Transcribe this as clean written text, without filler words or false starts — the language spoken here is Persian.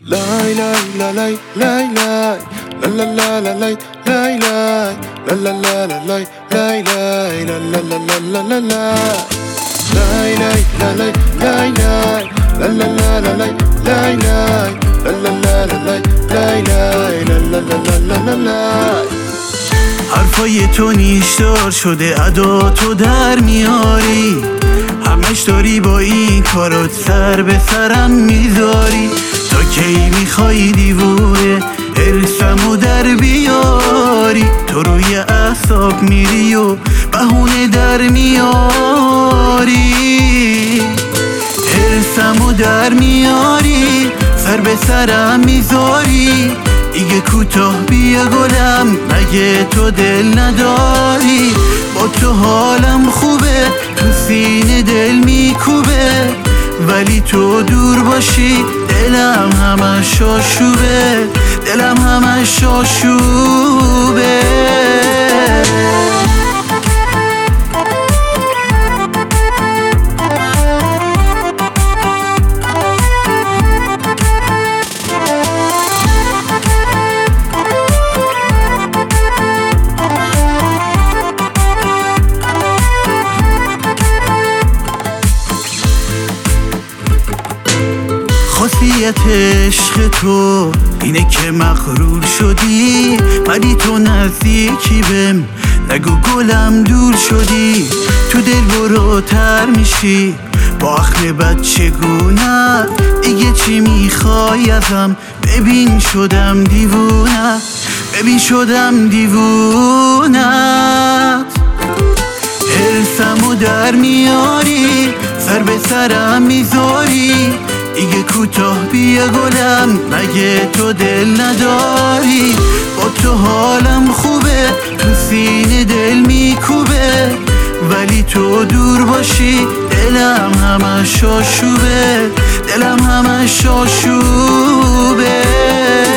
Lay lay la lay lay lay la la la la lay lay lay la la la la lay lay lay la la la la la la lay lay la lay lay lay la la la la lay lay lay la la la la lay lay lay la la la la la حرفای تو نیشدار شده ادا تو در میاری، همش داری با این کارات سر به سرم میذاری. تا کی میخوای دیوونه ارسمو در بیاری؟ تو روی اعصاب میری و بهونه در میاری، ارسمو در میاری، سر به سرم میذاری. دیگه کوتاه بیا گلم، مگه تو دل نداری؟ با تو حالم خوبه، تو سینه دل میکوبه، ولی تو دور باشی دلم همش آشوبه، دلم همش آشوبه. خاصیت عشق تو اینه که مغرور شدی، ولی تو نزدیکی بهم، نگو گلم دور شدی. تو دل بروتر میشی با اخم بچگونه، دیگه چی میخوای ازم؟ ببین شدم دیوونه، ببین شدم دیوونت. حرسمو در میاری، سر به سرم میذاری. دیگه کوتاه بیا گلم، مگه تو دل نداری؟ با تو حالم خوبه، تو سینه دل میکوبه، ولی تو دور باشی دلم همش آشوبه، دلم همش آشوبه.